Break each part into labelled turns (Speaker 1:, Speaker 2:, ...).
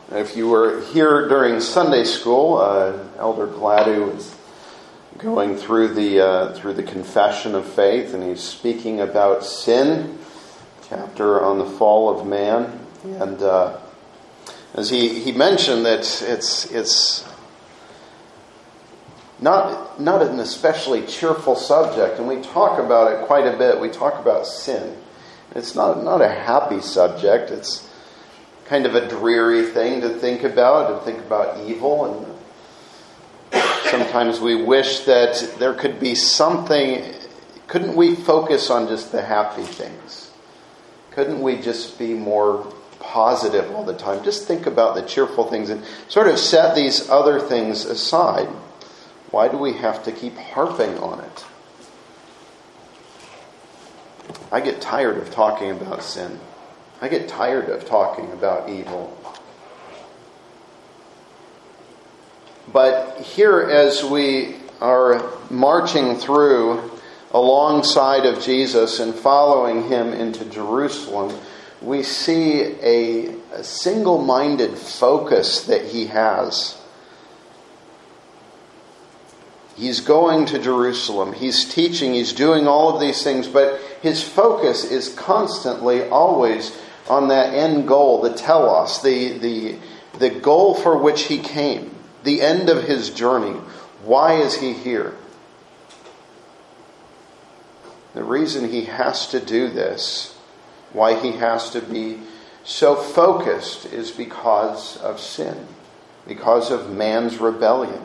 Speaker 1: If you were here during Sunday school, Elder Gladue was going through the Confession of Faith, and he's speaking about sin, chapter on the fall of man. And as he mentioned that it's not an especially cheerful subject, and we talk about it quite a bit. We talk about sin. It's not a happy subject. It's kind of a dreary thing to think about evil. And sometimes we wish that there could be something. Couldn't we focus on just the happy things? Couldn't we just be more positive all the time? Just think about the cheerful things and sort of set these other things aside. Why do we have to keep harping on it? I get tired of talking about sin. I get tired of talking about evil. But here, as we are marching through alongside of Jesus and following him into Jerusalem, we see a single-minded focus that he has. He's going to Jerusalem. He's teaching. He's doing all of these things. But his focus is constantly, always on that end goal, the telos, the goal for which he came, the end of his journey. Why is he here? The reason he has to do this, why he has to be so focused, is because of sin, because of man's rebellion.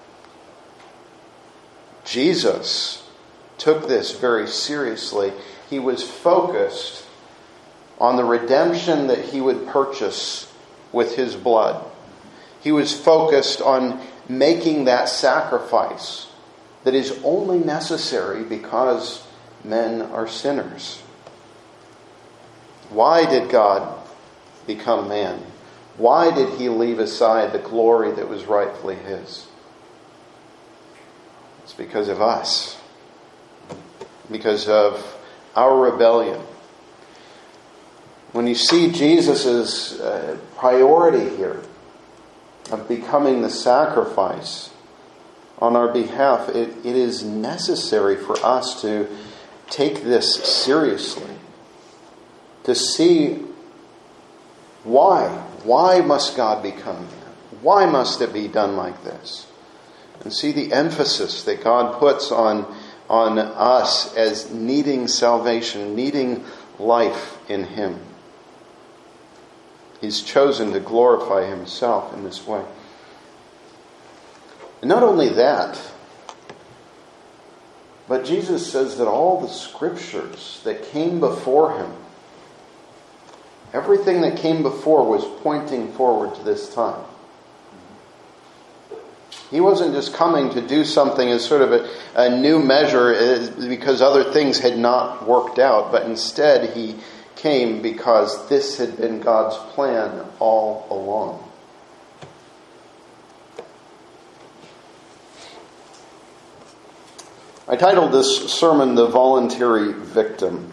Speaker 1: Jesus took this very seriously. He was focused on the redemption that he would purchase with his blood. He was focused on making that sacrifice that is only necessary because men are sinners. Why did God become man? Why did he leave aside the glory that was rightfully his? It's because of us. Because of our rebellion. When you see Jesus' priority here of becoming the sacrifice on our behalf, it is necessary for us to take this seriously. To see why. Why must God become man? Why must it be done like this? And see the emphasis that God puts on us as needing salvation, needing life in him. He's chosen to glorify himself in this way. And not only that, but Jesus says that all the scriptures that came before him, everything that came before was pointing forward to this time. He wasn't just coming to do something as sort of a new measure because other things had not worked out, but instead he came because this had been God's plan all along. I titled this sermon, "The Voluntary Victim."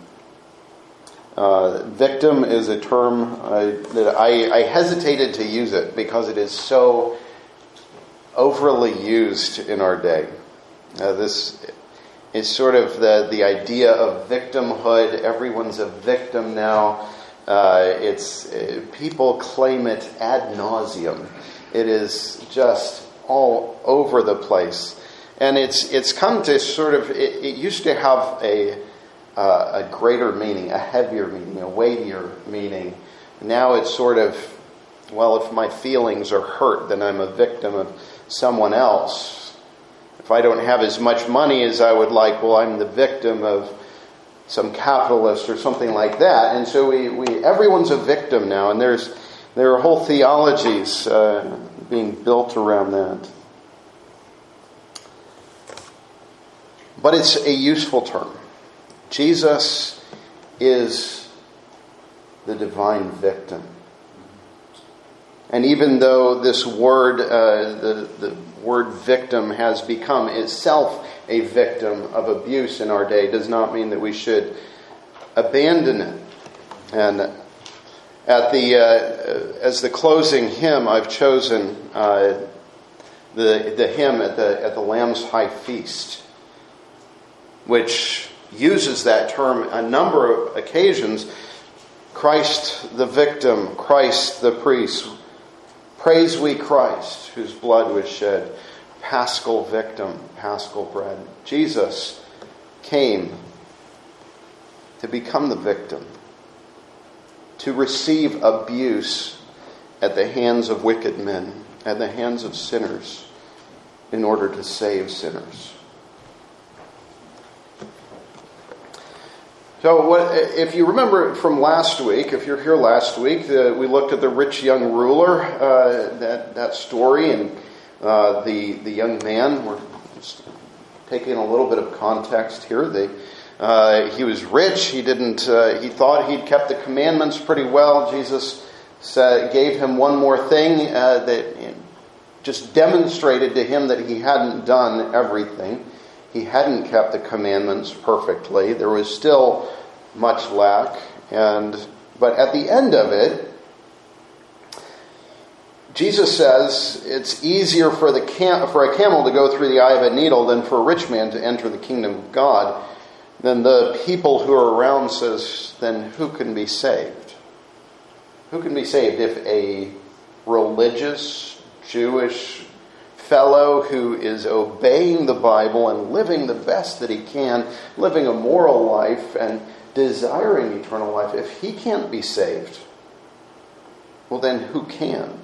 Speaker 1: Victim is a term that I hesitated to use it because it is so overly used in our day. This is sort of the idea of victimhood. Everyone's a victim now. People claim it ad nauseum. It is just all over the place, and it's come to sort of. It used to have a greater meaning, a heavier meaning, a weightier meaning. Now it's sort of, well, if my feelings are hurt, then I'm a victim of someone else. If I don't have as much money as I would like, well, I'm the victim of some capitalist or something like that. And so everyone's a victim now, and there are whole theologies being built around that. But it's a useful term. Jesus is the divine victim. And even though this word, the word victim has become itself a victim of abuse in our day, does not mean that we should abandon it. And As the closing hymn, I've chosen the hymn at the Lamb's High Feast, which uses that term a number of occasions. Christ the victim, Christ the priest. Praise we Christ, whose blood was shed. Paschal victim, paschal bread. Jesus came to become the victim, to receive abuse at the hands of wicked men, at the hands of sinners, in order to save sinners. So if you remember from last week, if you're here last week, we looked at the rich young ruler, that story, and the young man. We're just taking a little bit of context here. He was rich. He thought he'd kept the commandments pretty well. Jesus gave him one more thing that just demonstrated to him that he hadn't done everything. He hadn't kept the commandments perfectly. There was still much lack. But at the end of it, Jesus says it's easier for a camel to go through the eye of a needle than for a rich man to enter the kingdom of God. Then the people who are around says, then who can be saved? Who can be saved if a religious Jewish fellow who is obeying the Bible and living the best that he can, living a moral life and desiring eternal life, if he can't be saved, well then who can?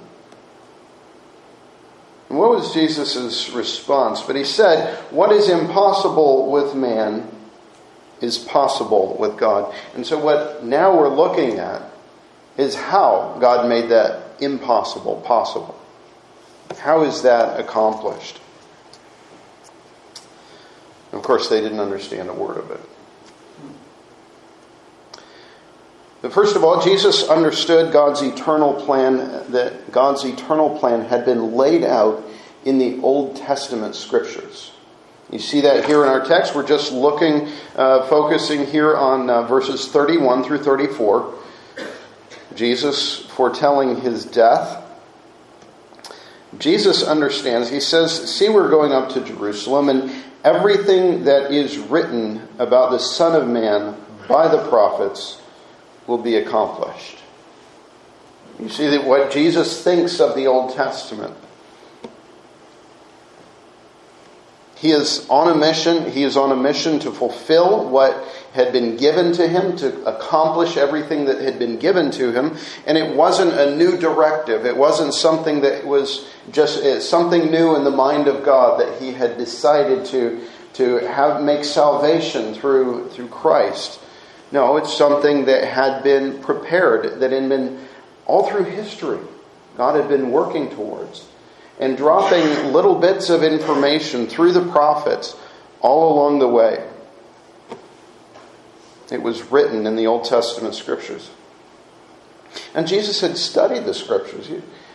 Speaker 1: And what was Jesus' response? But he said, what is impossible with man is possible with God. And so what now we're looking at is how God made that impossible possible. How is that accomplished? Of course, they didn't understand a word of it. But first of all, Jesus understood God's eternal plan, that God's eternal plan had been laid out in the Old Testament scriptures. You see that here in our text. We're just focusing here on verses 31 through 34. Jesus foretelling his death. Jesus understands. He says, see, we're going up to Jerusalem, and everything that is written about the Son of Man by the prophets will be accomplished. You see that what Jesus thinks of the Old Testament. He is on a mission. He is on a mission to fulfill what had been given to him, to accomplish everything that had been given to him. And it wasn't a new directive. It wasn't something that was just something new in the mind of God that he had decided to make salvation through Christ. No, it's something that had been prepared, that had been all through history. God had been working towards. And dropping little bits of information through the prophets all along the way. It was written in the Old Testament scriptures. And Jesus had studied the scriptures.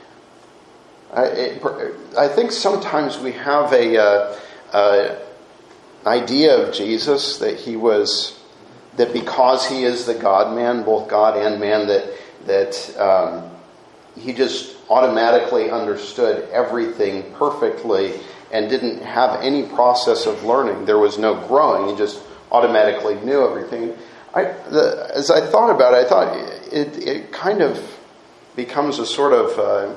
Speaker 1: I think sometimes we have a idea of Jesus that because he is the God-man, both God and man, that he just automatically understood everything perfectly and didn't have any process of learning. There was no growing. He just automatically knew everything. As I thought about it, I thought it kind of becomes a sort of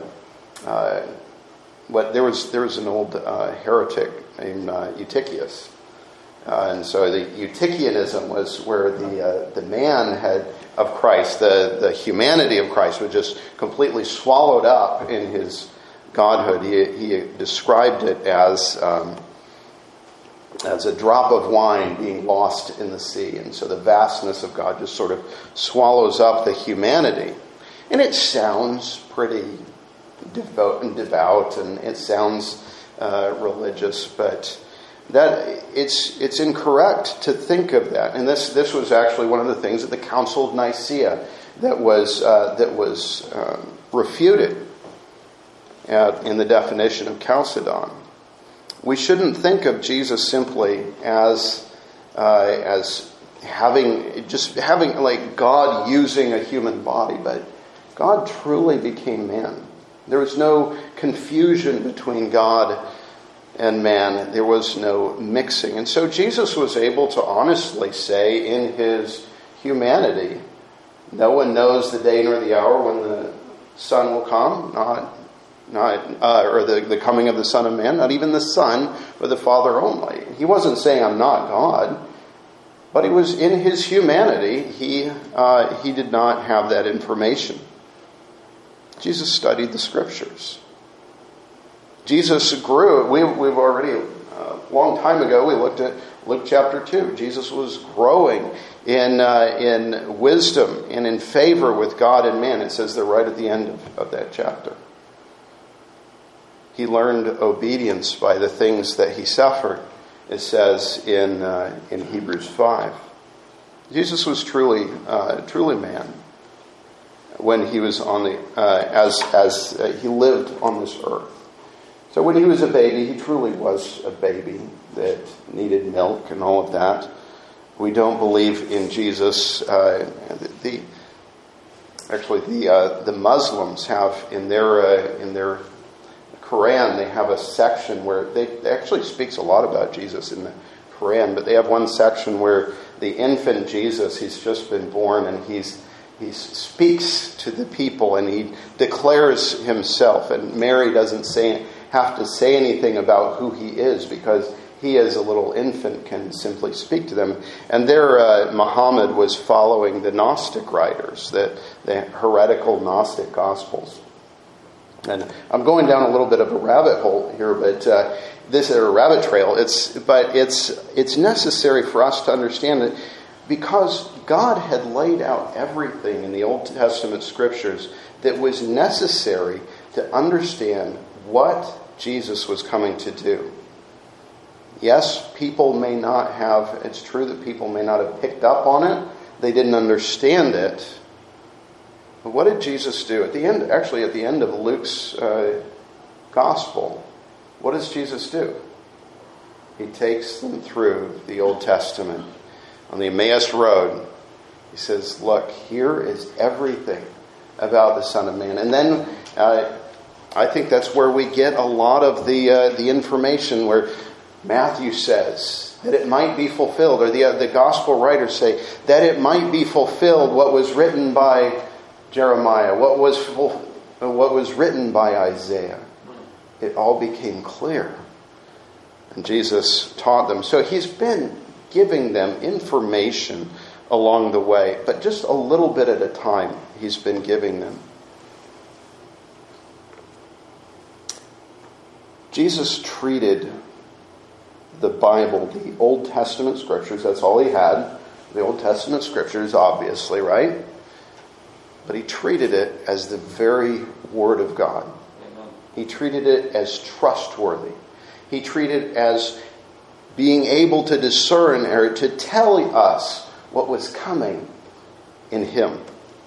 Speaker 1: there was an old heretic named Eutychius. And so the Eutychianism was where the man of Christ, the humanity of Christ, was just completely swallowed up in his godhood. He described it as a drop of wine being lost in the sea. And so the vastness of God just sort of swallows up the humanity. And it sounds pretty devout, and it sounds religious, but that it's incorrect to think of that. And this was actually one of the things at the Council of Nicaea that was refuted in the definition of Chalcedon. We shouldn't think of Jesus simply as having like God using a human body, but God truly became man. There was no confusion between God and man. There was no mixing. And so Jesus was able to honestly say in his humanity, no one knows the day nor the hour when the Son will come, or the coming of the Son of Man, not even the Son, but the Father only. He wasn't saying, I'm not God, but he was in his humanity. He did not have that information. Jesus studied the Scriptures. Jesus grew. We've already, a long time ago, we looked at Luke chapter 2. Jesus was growing in wisdom and in favor with God and man. It says there right at the end of that chapter. He learned obedience by the things that he suffered, it says in Hebrews 5. Jesus was truly man when he was on the as he lived on this earth. So when he was a baby, he truly was a baby that needed milk and all of that. We don't believe in Jesus. The Muslims have in their Quran, they have a section where they actually speaks a lot about Jesus in the Quran, but they have one section where the infant Jesus, he's just been born, and he speaks to the people and he declares himself, and Mary doesn't have to say anything about who he is, because he as a little infant can simply speak to them. And there Muhammad was following the Gnostic writers, the heretical Gnostic Gospels. And I'm going down a little bit of a rabbit hole here, but this is a rabbit trail. It's necessary for us to understand that because God had laid out everything in the Old Testament Scriptures that was necessary to understand what Jesus was coming to do. Yes, people may not have, it's true that people may not have picked up on it. They didn't understand it. But what did Jesus do? At the end of Luke's gospel, what does Jesus do? He takes them through the Old Testament. On the Emmaus Road, he says, look, here is everything about the Son of Man. And then I think that's where we get a lot of the information, where Matthew says that it might be fulfilled, or the gospel writers say that it might be fulfilled what was written by Jeremiah, what was written by Isaiah. It all became clear. And Jesus taught them. So he's been giving them information along the way, but just a little bit at a time he's been giving them. Jesus treated the Bible, the Old Testament Scriptures, that's all he had. The Old Testament Scriptures, obviously, right? But he treated it as the very Word of God. Amen. He treated it as trustworthy. He treated it as being able to discern or to tell us what was coming in him.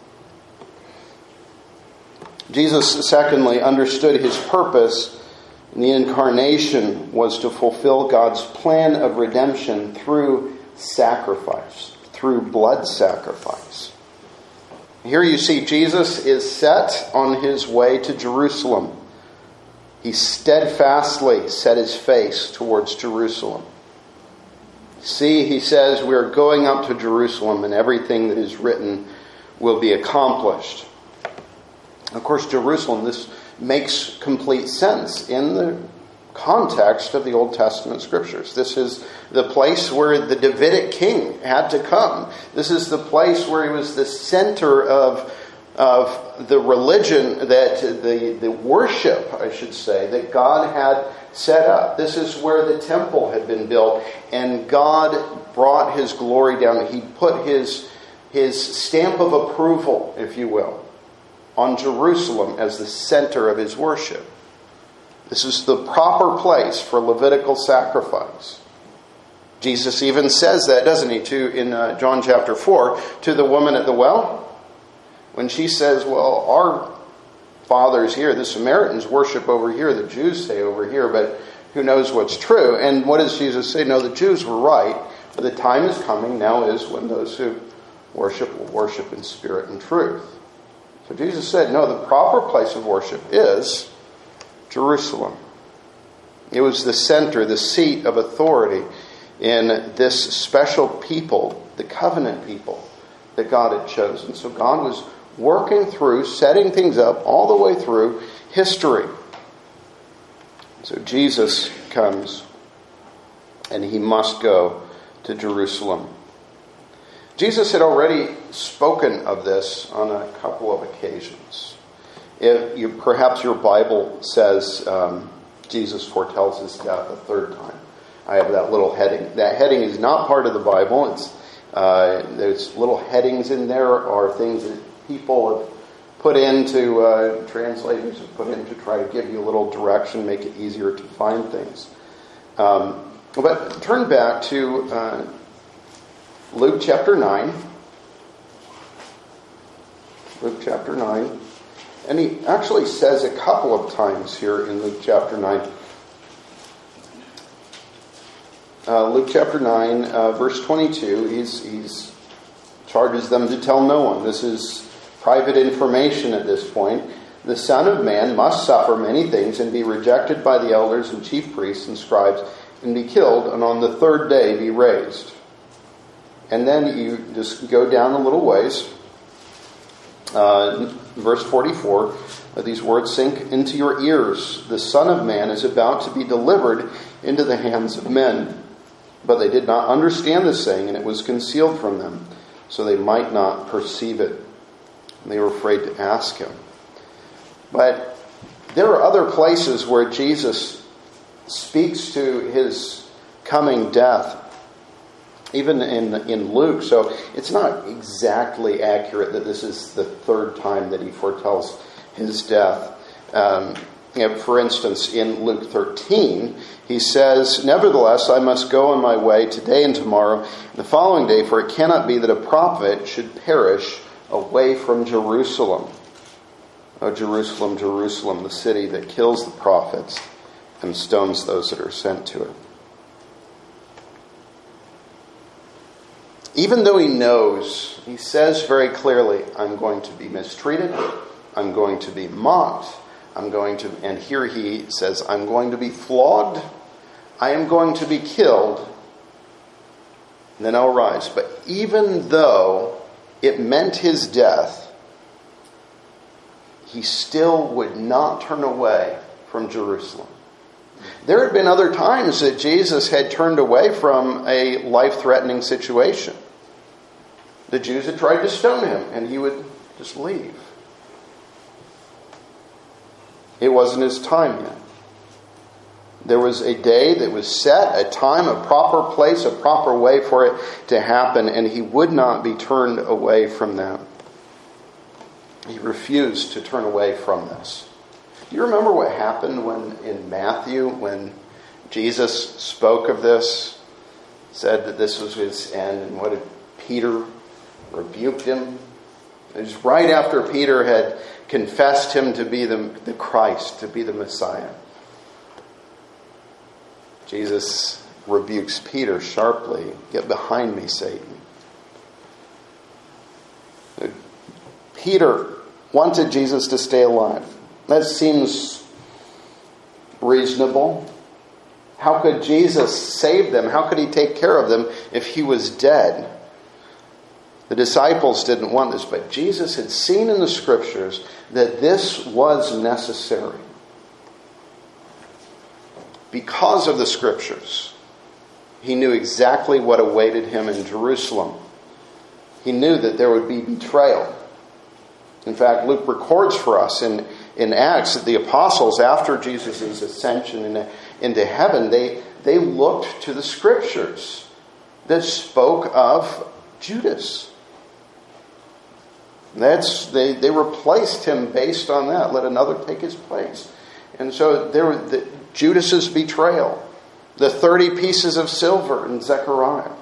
Speaker 1: Jesus, secondly, understood his purpose in the incarnation was to fulfill God's plan of redemption through sacrifice, through blood sacrifice. Here you see Jesus is set on his way to Jerusalem. He steadfastly set his face towards Jerusalem. See, he says, we are going up to Jerusalem and everything that is written will be accomplished. Of course, Jerusalem, this makes complete sense in the context of the Old Testament Scriptures. This is the place where the Davidic king had to come. This is the place where he was the center of the religion, that the worship, I should say, that God had set up. This is where the temple had been built, and God brought his glory down. He put his stamp of approval, if you will, on Jerusalem as the center of his worship. This is the proper place for Levitical sacrifice. Jesus even says that, doesn't he, in John chapter 4, to the woman at the well? When she says, well, our fathers here, the Samaritans worship over here, the Jews say over here, but who knows what's true? And what does Jesus say? No, the Jews were right, but the time is coming, now is when those who worship will worship in spirit and truth. So Jesus said, no, the proper place of worship is Jerusalem. It was the center, the seat of authority in this special people, the covenant people that God had chosen. So God was working through, setting things up all the way through history. So Jesus comes, and he must go to Jerusalem. Jesus had already spoken of this on a couple of occasions. Perhaps your Bible says Jesus foretells his death a third time. I have that little heading. That heading is not part of the Bible. There's little headings in there, or things that people have put into, translators have put in to try to give you a little direction, make it easier to find things. But turn back to Luke chapter 9. Luke chapter 9. And he actually says a couple of times here in Luke chapter 9. Luke chapter 9, verse 22, he's charges them to tell no one. This is private information at this point. The Son of Man must suffer many things and be rejected by the elders and chief priests and scribes and be killed, and on the third day be raised. And then you just go down a little ways. Verse 44, these words sink into your ears. The Son of Man is about to be delivered into the hands of men. But they did not understand the saying, and it was concealed from them, so they might not perceive it. And they were afraid to ask him. But there are other places where Jesus speaks to his coming death, even in Luke. So it's not exactly accurate that this is the third time that he foretells his death. For instance, in Luke 13, he says, "Nevertheless, I must go on my way today and tomorrow, and the following day, for it cannot be that a prophet should perish away from Jerusalem. O Jerusalem, Jerusalem, the city that kills the prophets and stones those that are sent to it." Even though he knows, he says very clearly, I'm going to be mistreated, I'm going to be mocked, and here he says, I'm going to be flogged, I am going to be killed, and then I'll rise. But even though it meant his death, he still would not turn away from Jerusalem. There had been other times that Jesus had turned away from a life-threatening situation. The Jews had tried to stone him, and he would just leave. It wasn't his time yet. There was a day that was set, a time, a proper place, a proper way for it to happen, and he would not be turned away from that. He refused to turn away from this. Do you remember what happened in Matthew when Jesus spoke of this, said that this was his end, and what did Peter rebuked him? It was right after Peter had confessed him to be the Christ, to be the Messiah. Jesus rebukes Peter sharply. Get behind me, Satan. Peter wanted Jesus to stay alive. That seems reasonable. How could Jesus save them? How could he take care of them if he was dead? The disciples didn't want this, but Jesus had seen in the scriptures that this was necessary. Because of the scriptures, he knew exactly what awaited him in Jerusalem. He knew that there would be betrayal. In fact, Luke records for us in Acts that the apostles, after Jesus' ascension into heaven, they looked to the scriptures that spoke of Judas. They replaced him based on that. Let another take his place. And so there was Judas's betrayal, the 30 pieces of silver in Zechariah.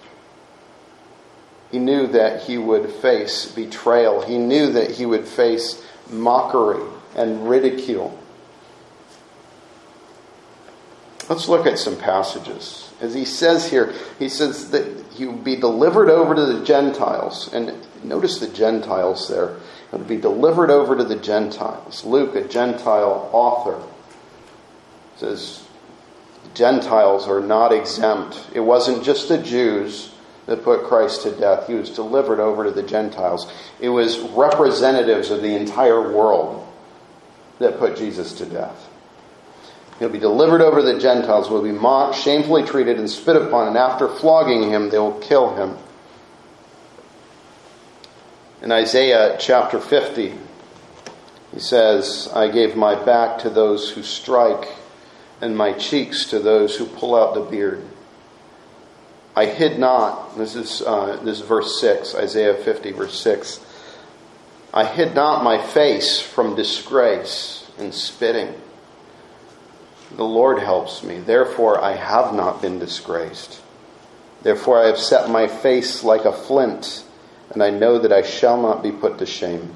Speaker 1: He knew that he would face betrayal. He knew that he would face mockery and ridicule. Let's look at some passages As he says here, he says that he would be delivered over to the Gentiles. And notice the Gentiles there. It would be delivered over to the Gentiles. Luke, a Gentile author, says Gentiles are not exempt. It wasn't just the Jews that put Christ to death. He was delivered over to the Gentiles. It was representatives of the entire world that put Jesus to death. He'll be delivered over to the Gentiles, will be mocked, shamefully treated, and spit upon, and after flogging him, they will kill him. In Isaiah chapter 50, he says, I gave my back to those who strike, and my cheeks to those who pull out the beard. I hid not, this is verse 6, Isaiah 50, verse 6. I hid not my face from disgrace and spitting. The Lord helps me, therefore I have not been disgraced. Therefore I have set my face like a flint, and I know that I shall not be put to shame.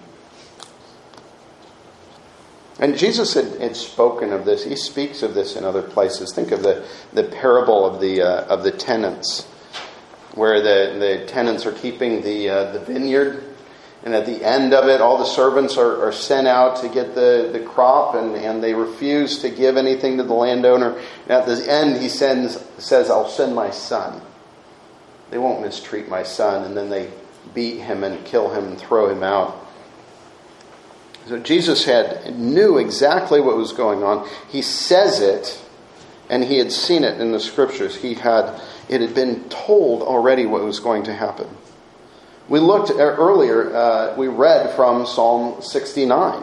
Speaker 1: And Jesus had spoken of this. He speaks of this in other places. Think of the parable of the tenants, where the tenants are keeping the vineyard, and at the end of it, all the servants are sent out to get the crop, and they refuse to give anything to the landowner. And at the end, he says, "I'll send my son. They won't mistreat my son." And then they beat him and kill him and throw him out. So Jesus knew exactly what was going on. He says it, and he had seen it in the scriptures. It had been told already what was going to happen. We looked earlier, we read from Psalm 69.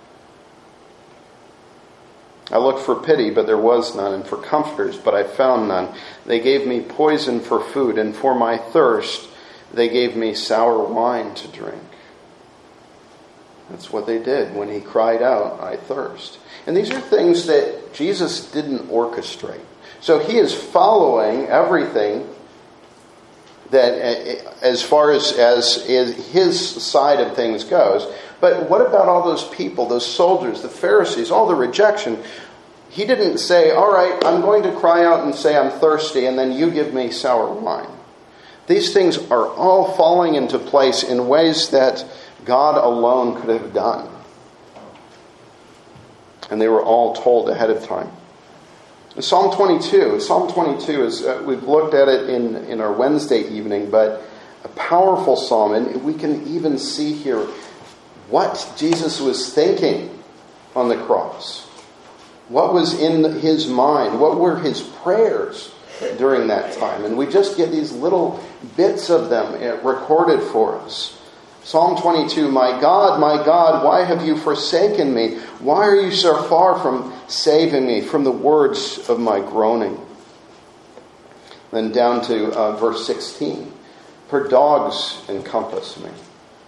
Speaker 1: I looked for pity, but there was none, and for comforters, but I found none. They gave me poison for food, and for my thirst they gave me sour wine to drink. That's what they did when he cried out, I thirst. And these are things that Jesus didn't orchestrate. So he is following everything that, as far as his side of things goes. But what about all those people, those soldiers, the Pharisees, all the rejection? He didn't say, all right, I'm going to cry out and say I'm thirsty, and then you give me sour wine. These things are all falling into place in ways that God alone could have done. And they were all told ahead of time. Psalm 22 is, we've looked at it in our Wednesday evening, but a powerful psalm. And we can even see here what Jesus was thinking on the cross. What was in his mind? What were his prayers during that time? And we just get these little bits of them recorded for us. Psalm 22, my God, why have you forsaken me? Why are you so far from saving me from the words of my groaning? Then down to verse 16. For dogs encompass me.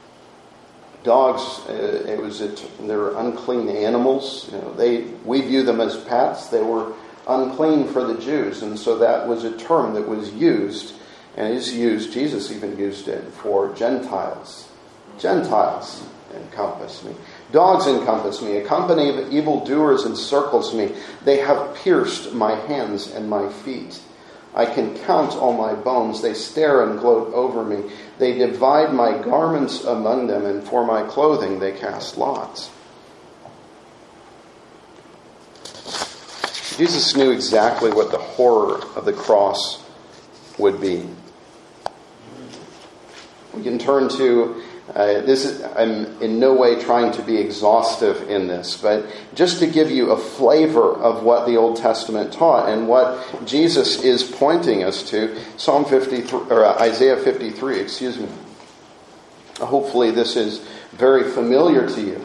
Speaker 1: Dogs, they're unclean animals. We view them as pets. They were unclean for the Jews, and so that was a term that was used, and is used. Jesus even used it for Gentiles. Gentiles encompass me. Dogs encompass me. A company of evildoers encircles me. They have pierced my hands and my feet. I can count all my bones. They stare and gloat over me. They divide my garments among them, and for my clothing they cast lots. Jesus knew exactly what the horror of the cross would be. We can turn to I'm in no way trying to be exhaustive in this, but just to give you a flavor of what the Old Testament taught and what Jesus is pointing us to, Isaiah 53, Hopefully this is very familiar to you.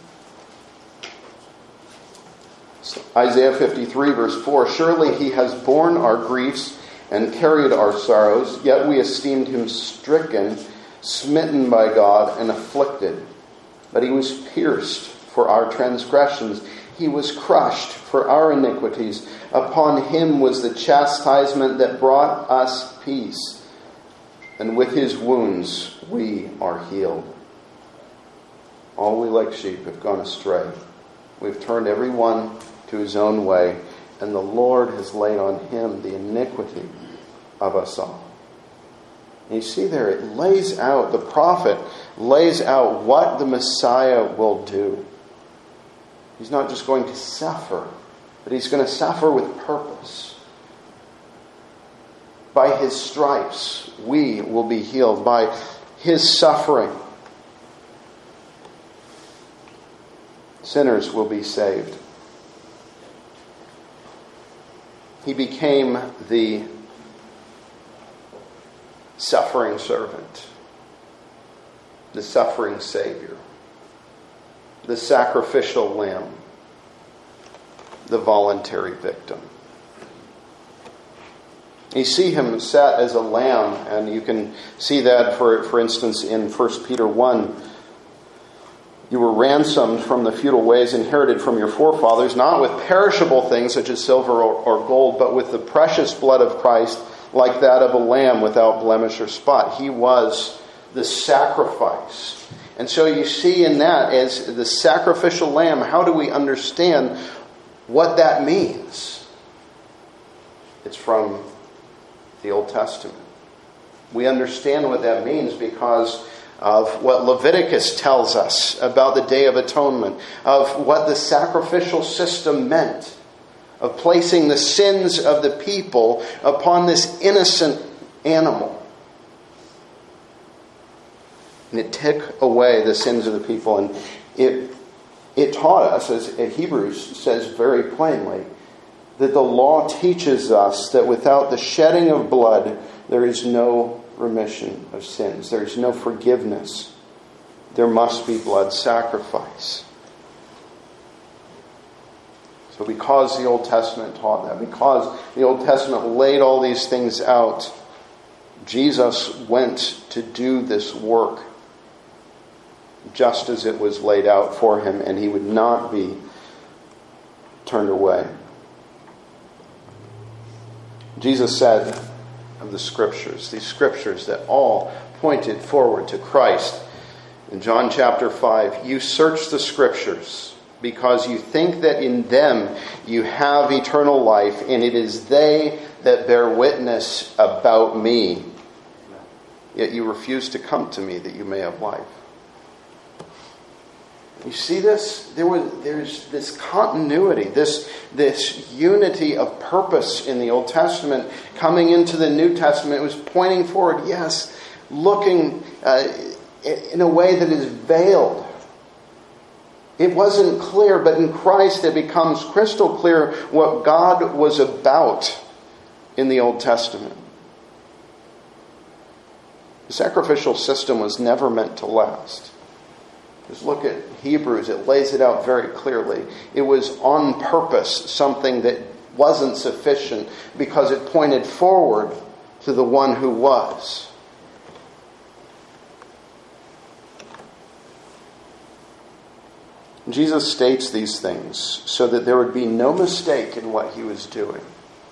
Speaker 1: Isaiah 53 verse 4, surely he has borne our griefs and carried our sorrows, yet we esteemed him stricken, smitten by God, and afflicted. But he was pierced for our transgressions. He was crushed for our iniquities. Upon him was the chastisement that brought us peace. And with his wounds we are healed. All we like sheep have gone astray. We've turned every one to his own way, and the Lord has laid on him the iniquity of us all. And you see there, it lays out, the prophet lays out what the Messiah will do. He's not just going to suffer, but he's going to suffer with purpose. By his stripes, we will be healed. By his suffering, sinners will be saved. He became the suffering servant, the suffering Savior, the sacrificial lamb, the voluntary victim. You see him set as a lamb, and you can see that, for instance, in 1 Peter 1. You were ransomed from the futile ways inherited from your forefathers, not with perishable things such as silver or gold, but with the precious blood of Christ, like that of a lamb without blemish or spot. He was the sacrifice. And so you see in that, as the sacrificial lamb, how do we understand what that means? It's from the Old Testament. We understand what that means because of what Leviticus tells us about the Day of Atonement, of what the sacrificial system meant, of placing the sins of the people upon this innocent animal. And it took away the sins of the people. And it taught us, as Hebrews says very plainly, that the law teaches us that without the shedding of blood, there is no remission of sins. There is no forgiveness. There must be blood sacrifice. So because the Old Testament taught that, because the Old Testament laid all these things out, Jesus went to do this work just as it was laid out for him, and he would not be turned away. Jesus said of the Scriptures, these Scriptures that all pointed forward to Christ, in John chapter 5, you search the Scriptures because you think that in them you have eternal life, and it is they that bear witness about me. Yet you refuse to come to me that you may have life. You see this? There's this continuity, this unity of purpose in the Old Testament coming into the New Testament. It was pointing forward, yes, looking in a way that is veiled. It wasn't clear, but in Christ it becomes crystal clear what God was about in the Old Testament. The sacrificial system was never meant to last. Just look at Hebrews, it lays it out very clearly. It was on purpose, something that wasn't sufficient because it pointed forward to the one who was. Jesus states these things so that there would be no mistake in what he was doing.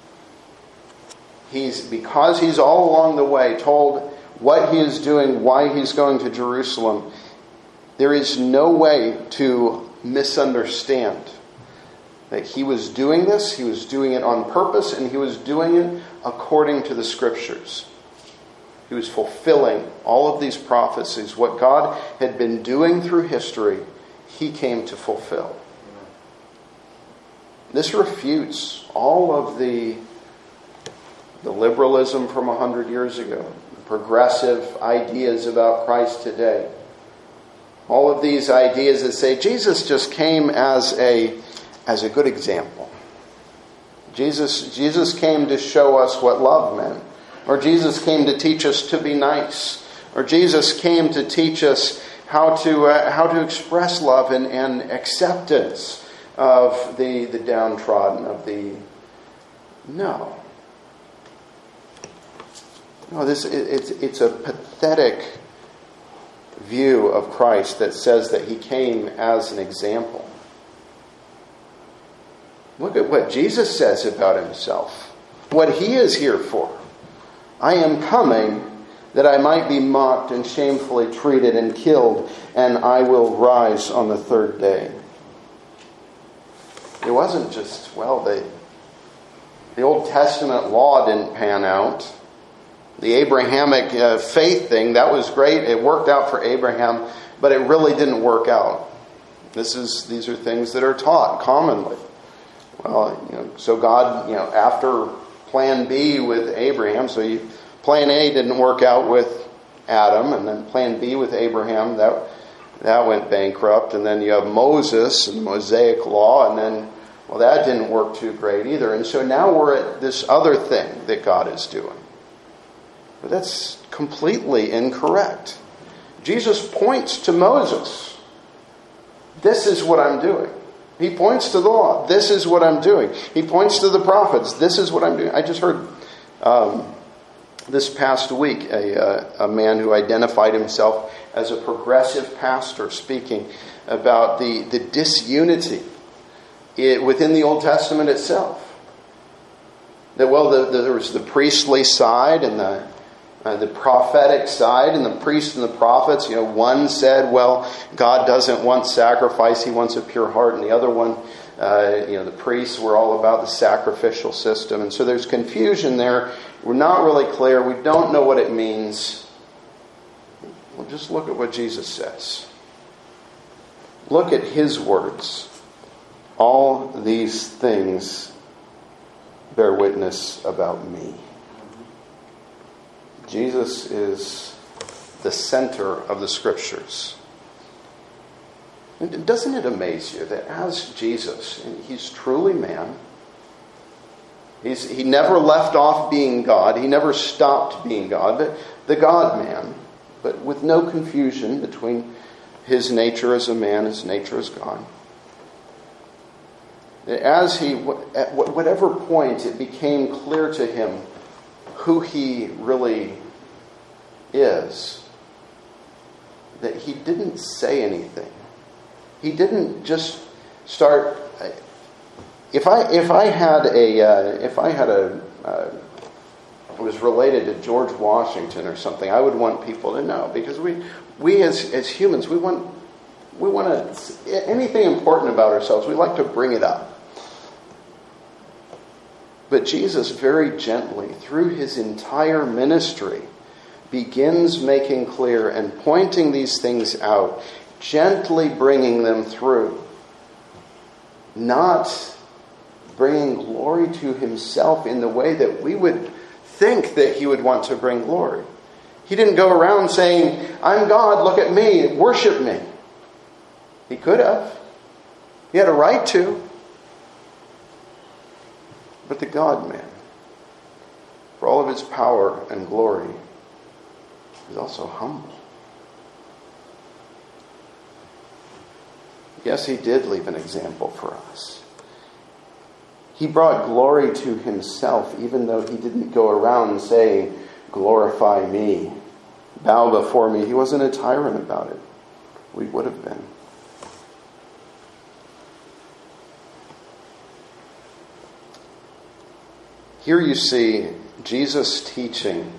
Speaker 1: Because he's all along the way told what he is doing, why he's going to Jerusalem, there is no way to misunderstand that he was doing this, he was doing it on purpose, and he was doing it according to the Scriptures. He was fulfilling all of these prophecies. What God had been doing through history, he came to fulfill. This refutes all of the liberalism from 100 years ago, the progressive ideas about Christ today. All of these ideas that say Jesus just came as a good example. Jesus came to show us what love meant. Or Jesus came to teach us to be nice. Or Jesus came to teach us how to express love and acceptance of the downtrodden, No, it's a pathetic view of Christ that says that he came as an example. Look at what Jesus says about himself, what he is here for. I am coming that I might be mocked and shamefully treated and killed, and I will rise on the third day. It wasn't just, The Old Testament law didn't pan out. The Abrahamic faith thing, that was great. It worked out for Abraham, but it really didn't work out. These are things that are taught commonly. Well, so God, after plan B with Abraham, plan A didn't work out with Adam, and then plan B with Abraham, that went bankrupt. And then you have Moses and the Mosaic law, and then, that didn't work too great either. And so now we're at this other thing that God is doing. But that's completely incorrect. Jesus points to Moses. This is what I'm doing. He points to the law. This is what I'm doing. He points to the prophets. This is what I'm doing. I just heard this past week a man who identified himself as a progressive pastor speaking about the disunity within the Old Testament itself. That there was the priestly side and the prophetic side, and the priests and the prophets. One said, God doesn't want sacrifice, he wants a pure heart. And the other one, the priests were all about the sacrificial system. And so there's confusion there. We're not really clear. We don't know what it means. Well, just look at what Jesus says. Look at his words. All these things bear witness about me. Jesus is the center of the Scriptures. And doesn't it amaze you that as Jesus, and he's truly man, he never left off being God, he never stopped being God, but the God-man, but with no confusion between his nature as a man, his nature as God. As at whatever point it became clear to him who he really is, that he didn't say anything. He didn't just start. If I had was related to George Washington or something, I would want people to know, because we as humans, we want to, anything important about ourselves, we like to bring it up. But Jesus very gently, through his entire ministry, begins making clear and pointing these things out, gently bringing them through. Not bringing glory to himself in the way that we would think that he would want to bring glory. He didn't go around saying, I'm God, look at me, worship me. He could have. He had a right to. But the God-man, for all of his power and glory, is also humble. Yes, he did leave an example for us. He brought glory to himself, even though he didn't go around saying, glorify me, bow before me. He wasn't a tyrant about it. We would have been. Here you see Jesus teaching.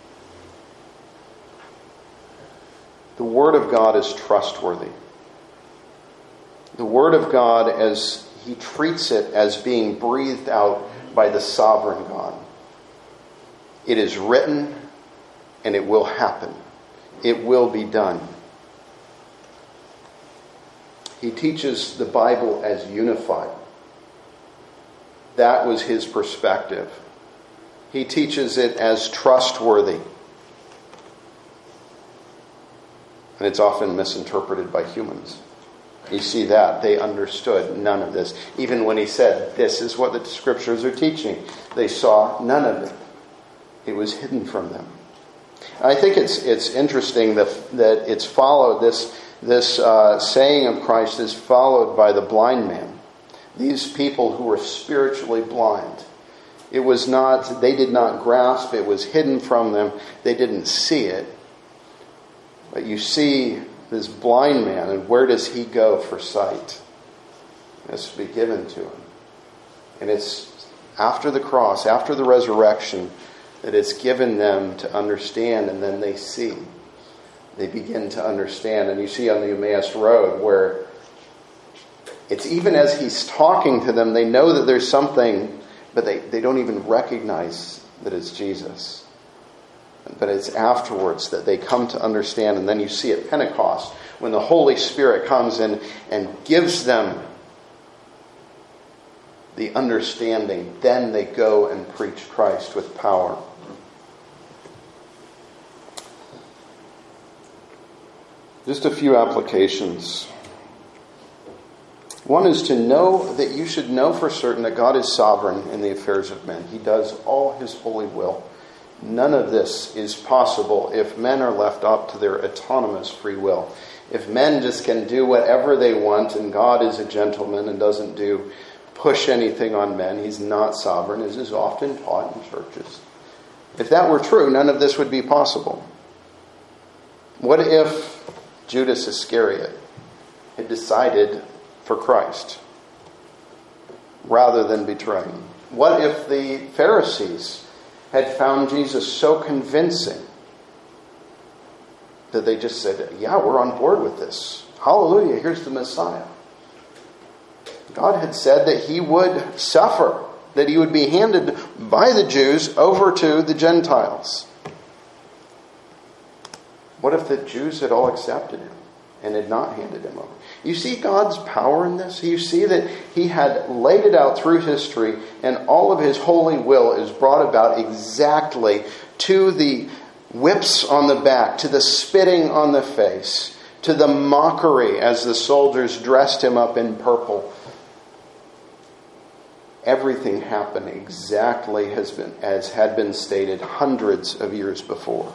Speaker 1: The Word of God is trustworthy. The Word of God, as he treats it as being breathed out by the sovereign God. It is written and it will happen. It will be done. He teaches the Bible as unified. That was his perspective. He teaches it as trustworthy. And it's often misinterpreted by humans. You see that. They understood none of this. Even when he said, this is what the Scriptures are teaching, they saw none of it. It was hidden from them. I think it's interesting that it's followed, this saying of Christ is followed by the blind man. These people who were spiritually blind. It was not, they did not grasp, it was hidden from them. They didn't see it. But you see this blind man, and where does he go for sight? It's to be given to him. And it's after the cross, after the resurrection, that it's given them to understand, and then they see. They begin to understand. And you see on the Emmaus Road where it's even as he's talking to them, they know that there's something, but but they don't even recognize that it's Jesus. But it's afterwards that they come to understand. And then you see at Pentecost, when the Holy Spirit comes in and gives them the understanding, then they go and preach Christ with power. Just a few applications. One is to know that you should know for certain that God is sovereign in the affairs of men. He does all His holy will. None of this is possible if men are left up to their autonomous free will. If men just can do whatever they want and God is a gentleman and doesn't push anything on men, He's not sovereign, as is often taught in churches. If that were true, none of this would be possible. What if Judas Iscariot had decided for Christ rather than betraying? What if the Pharisees had found Jesus so convincing that they just said, yeah, we're on board with this. Hallelujah, here's the Messiah. God had said that He would suffer, that He would be handed by the Jews over to the Gentiles. What if the Jews had all accepted Him and had not handed Him over? You see God's power in this? You see that He had laid it out through history, and all of His holy will is brought about exactly to the whips on the back, to the spitting on the face, to the mockery as the soldiers dressed Him up in purple. Everything happened exactly as had been stated hundreds of years before.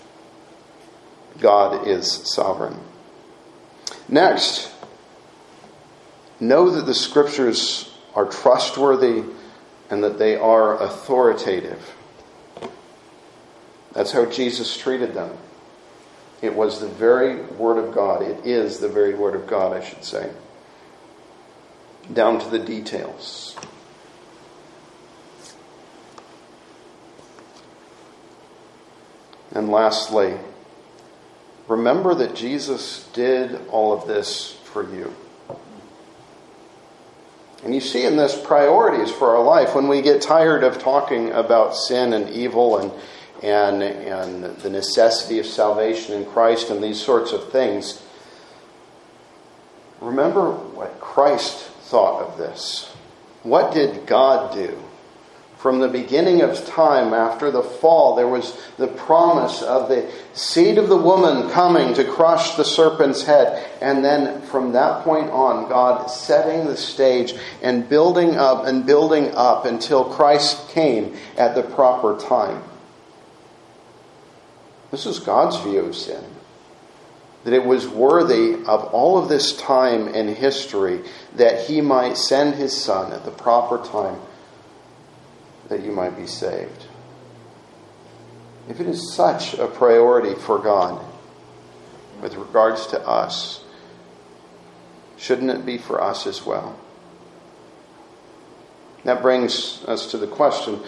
Speaker 1: God is sovereign. Next, know that the Scriptures are trustworthy and that they are authoritative. That's how Jesus treated them. It was the very Word of God. It is the very Word of God, I should say. Down to the details. And lastly, remember that Jesus did all of this for you. And you see in this priorities for our life. When we get tired of talking about sin and evil and the necessity of salvation in Christ and these sorts of things, remember what Christ thought of this. What did God do? From the beginning of time, after the fall, there was the promise of the seed of the woman coming to crush the serpent's head. And then from that point on, God setting the stage and building up until Christ came at the proper time. This is God's view of sin. That it was worthy of all of this time in history that He might send His Son at the proper time, that you might be saved. If it is such a priority for God with regards to us, shouldn't it be for us as well? That brings us to the question,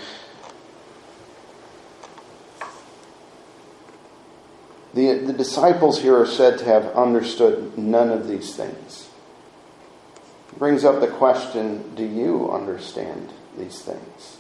Speaker 1: the disciples here are said to have understood none of these things. It brings up the question, do you understand these things?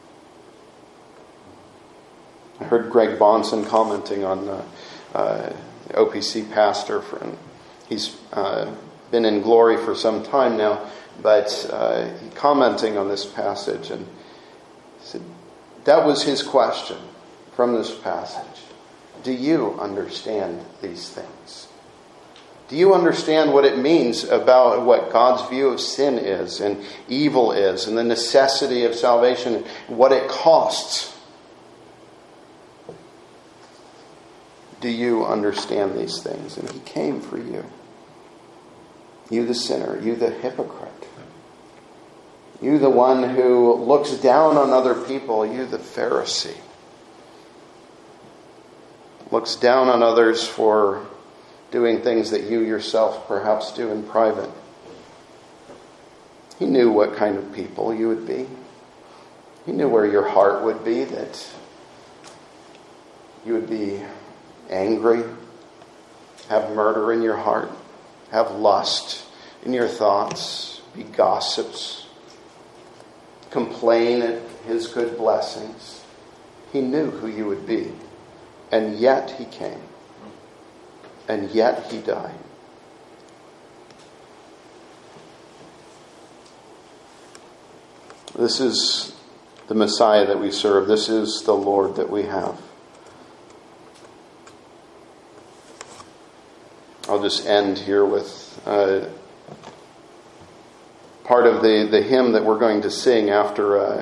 Speaker 1: I heard Greg Bonson commenting on the OPC pastor. He's been in glory for some time now, but commenting on this passage, and he said that was his question from this passage. Do you understand these things? Do you understand what it means about what God's view of sin is and evil is and the necessity of salvation and what it costs? Do you understand these things? And He came for you. You the sinner. You the hypocrite. You the one who looks down on other people. You the Pharisee. Looks down on others for doing things that you yourself perhaps do in private. He knew what kind of people you would be. He knew where your heart would be, that you would be angry, have murder in your heart, have lust in your thoughts, be gossips, complain at his good blessings. He knew who you would be. And yet he came. And yet he died. This is the Messiah that we serve. This is the Lord that we have. I'll just end here with part of the hymn that we're going to sing after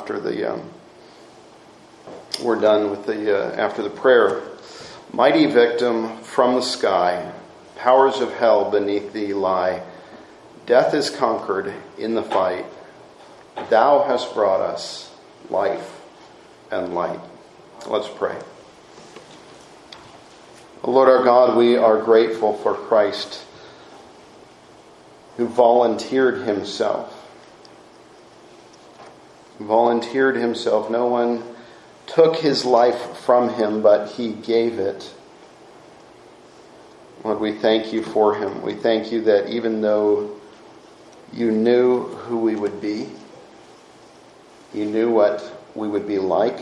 Speaker 1: we're done with after the prayer. Mighty victim from the sky, powers of hell beneath thee lie. Death is conquered in the fight. Thou hast brought us life and light. Let's pray. Lord our God, we are grateful for Christ who volunteered himself. No one took his life from him, but he gave it. Lord, we thank you for him. We thank you that even though you knew who we would be, you knew what we would be like,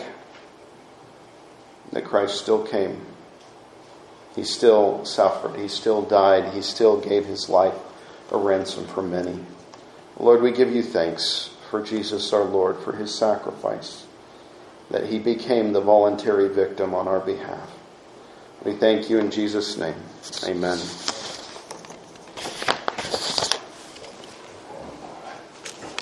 Speaker 1: that Christ still came. He still suffered. He still died. He still gave his life a ransom for many. Lord, we give you thanks for Jesus our Lord, for his sacrifice, that he became the voluntary victim on our behalf. We thank you in Jesus' name. Amen.